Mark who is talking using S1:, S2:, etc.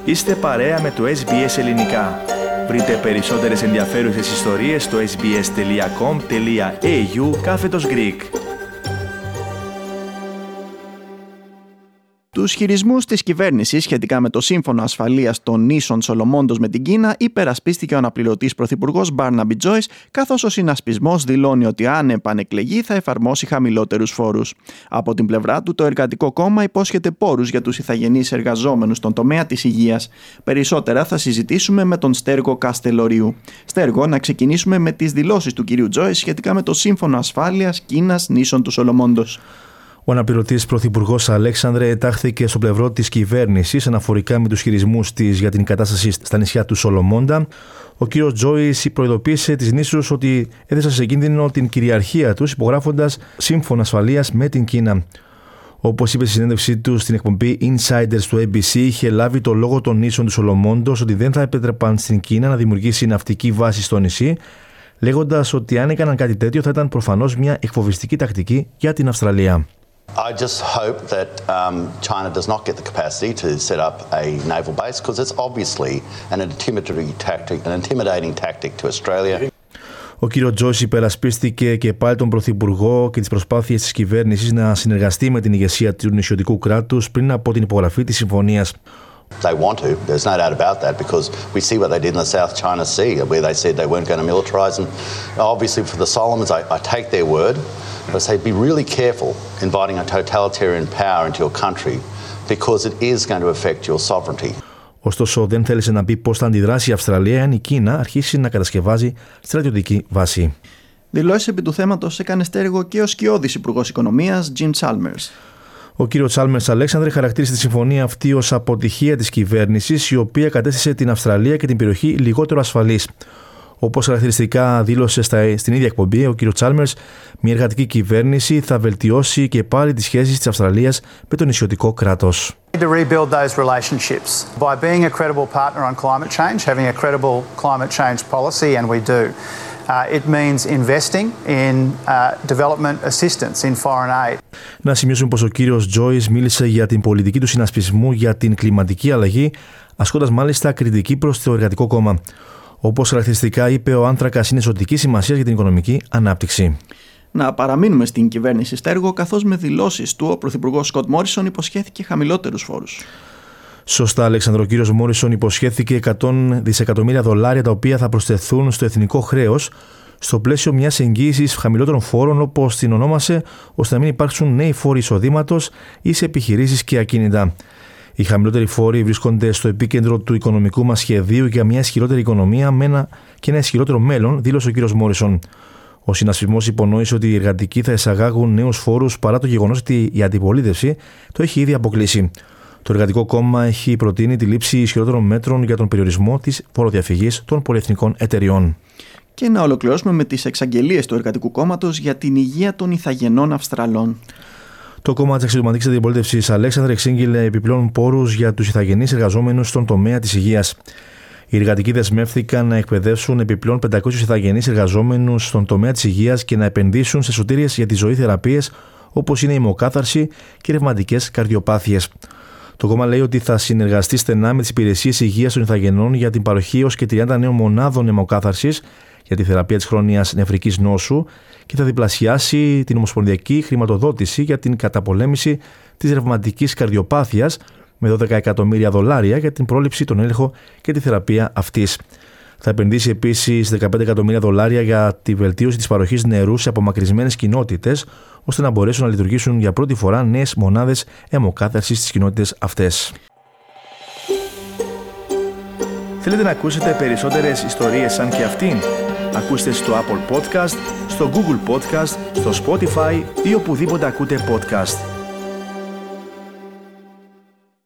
S1: Είστε παρέα με το SBS Ελληνικά. Βρείτε περισσότερες ενδιαφέρουσες ιστορίες στο sbs.com.au/Greek.
S2: Τους χειρισμούς της κυβέρνησης σχετικά με το Σύμφωνο Ασφαλείας των Νήσων Σολομόντος με την Κίνα υπερασπίστηκε ο αναπληρωτής πρωθυπουργός Μπάρναμπι Τζόις, καθώς ο συνασπισμός δηλώνει ότι αν επανεκλεγεί θα εφαρμόσει χαμηλότερους φόρους. Από την πλευρά του, το Εργατικό Κόμμα υπόσχεται πόρους για τους ηθαγενείς εργαζόμενους στον τομέα της υγείας. Περισσότερα θα συζητήσουμε με τον Στέργο Καστελορίου. Στέργο, να ξεκινήσουμε με τις δηλώσεις του κυρίου Τζόις σχετικά με το Σύμφωνο Ασφάλειας Κίνας Νήσων του Σολομόντος.
S3: Ο αναπληρωτής πρωθυπουργός Αλέξανδρε τάχθηκε στο πλευρό της κυβέρνησης αναφορικά με τους χειρισμούς της για την κατάσταση στα νησιά του Σολομόντα. Ο κύριος Τζόις προειδοποίησε τις νήσους ότι έθεσαν σε κίνδυνο την κυριαρχία τους υπογράφοντας σύμφωνα ασφαλείας με την Κίνα. Όπως είπε στη συνέντευξή του στην εκπομπή Insiders του ABC, είχε λάβει το λόγο των νήσων του Σολομόντος ότι δεν θα επέτρεπαν στην Κίνα να δημιουργήσει ναυτική βάση στο νησί, λέγοντας ότι αν έκαναν κάτι τέτοιο θα ήταν προφανώς μια εκφοβιστική τακτική για την Αυστραλία.
S4: I just hope that China does not get the capacity to set up a naval base because it's obviously an intimidating tactic to Australia.
S3: Ο κύριος Τζόις υπερασπίστηκε και πάλι τον Πρωθυπουργό και τις προσπάθειες της κυβέρνησης να συνεργαστεί με την ηγεσία του νησιωτικού κράτους πριν από την υπογραφή της συμφωνίας.
S4: They want to, there's no doubt about that, because we see what they did in the South China Sea, where they said they weren't going to militarize. And obviously for the Solomons, I take their word, but I say be really careful inviting a totalitarian power into your country, because it is going to affect your sovereignty.
S3: Ωστόσο, δεν θέλησε να πει πώς θα αντιδράσει η Αυστραλία αν η Κίνα αρχίσει να κατασκευάζει στρατιωτική βάση.
S2: Δηλώσεις επί του θέματος έκανε Στέργο και ο σκιώδης Υπουργός Οικονομίας Jim Chalmers.
S3: Ο κύριος Τσάλμερς Αλέξανδρε χαρακτήρισε τη συμφωνία αυτή ως αποτυχία της κυβέρνησης, η οποία κατέστησε την Αυστραλία και την περιοχή λιγότερο ασφαλής. Όπως χαρακτηριστικά δήλωσε στην ίδια εκπομπή, ο κύριος Τσάλμερς, μια εργατική κυβέρνηση θα βελτιώσει και πάλι τις σχέσεις της Αυστραλίας με το νησιωτικό κράτος.
S5: To rebuild those relationships by being a credible partner on climate change, having a credible climate change policy, and we do. It means investing in development assistance in foreign aid.
S3: Να σημειώσουμε πως ο κύριος Τζόις μίλησε για την πολιτική του συνασπισμού για την κλιματική αλλαγή, ασκώντας μάλιστα κριτική προς το Εργατικό Κόμμα. Όπως χαρακτηριστικά είπε, ο άνθρακας είναι ζωτική σημασία για την οικονομική ανάπτυξη.
S2: Να παραμείνουμε στην κυβέρνηση, Στέργο, καθώς με δηλώσεις του ο πρωθυπουργός Σκοτ Μόρισον υποσχέθηκε χαμηλότερους φόρους.
S3: Σωστά, Αλέξανδρο. Ο κύριος Μόρισον υποσχέθηκε $100 δισεκατομμύρια τα οποία θα προσθεθούν στο εθνικό χρέος στο πλαίσιο μιας εγγύησης χαμηλότερων φόρων, όπως την ονόμασε, ώστε να μην υπάρξουν νέοι φόροι εισοδήματος ή σε επιχειρήσεις και ακίνητα. Οι χαμηλότεροι φόροι βρίσκονται στο επίκεντρο του οικονομικού μας σχεδίου για μια ισχυρότερη οικονομία και ένα ισχυρότερο μέλλον, δήλωσε ο κύριος Μόρισον. Ο συνασπισμός υπονόησε ότι οι εργατικοί θα εισαγάγουν νέους φόρους παρά το γεγονός ότι η αντιπολίτευση το έχει ήδη αποκλείσει. Το Εργατικό Κόμμα έχει προτείνει τη λήψη ισχυρότερων μέτρων για τον περιορισμό της φοροδιαφυγής των πολυεθνικών εταιριών.
S2: Και να ολοκληρώσουμε με τις εξαγγελίες του Εργατικού Κόμματος για την υγεία των ηθαγενών Αυστραλών.
S3: Το κόμμα της αξιωματικής αντιπολίτευσης Αλέξανδρε εξήγηλε επιπλέον πόρους για τους ηθαγενείς εργαζόμενους στον τομέα της υγείας. Οι εργατικοί δεσμεύτηκαν να εκπαιδεύσουν επιπλέον 500 ηθαγενείς εργαζόμενους στον τομέα της υγείας και να επενδύσουν σε σωτήριες για τη ζωή θεραπείες, όπως είναι η αιμοκάθαρση και ρευματικές καρδιοπάθειες. Το κόμμα λέει ότι θα συνεργαστεί στενά με τις υπηρεσίες υγείας των ηθαγενών για την παροχή έως και 30 νέων μονάδων αιμοκάθαρσης για τη θεραπεία της χρόνιας νεφρικής νόσου και θα διπλασιάσει την ομοσπονδιακή χρηματοδότηση για την καταπολέμηση της ρευματικής καρδιοπάθειας με $12 εκατομμύρια για την πρόληψη, τον έλεγχο και τη θεραπεία αυτής. Θα επενδύσει επίσης $15 εκατομμύρια για τη βελτίωση της παροχής νερού σε απομακρυσμένες κοινότητες, ώστε να μπορέσουν να λειτουργήσουν για πρώτη φορά νέες μονάδες αιμοκάθαρσης στις κοινότητες αυτές.
S1: Θέλετε να ακούσετε περισσότερες ιστορίες σαν και αυτήν? Ακούστε στο Apple Podcast, στο Google Podcast, στο Spotify ή οπουδήποτε ακούτε podcast.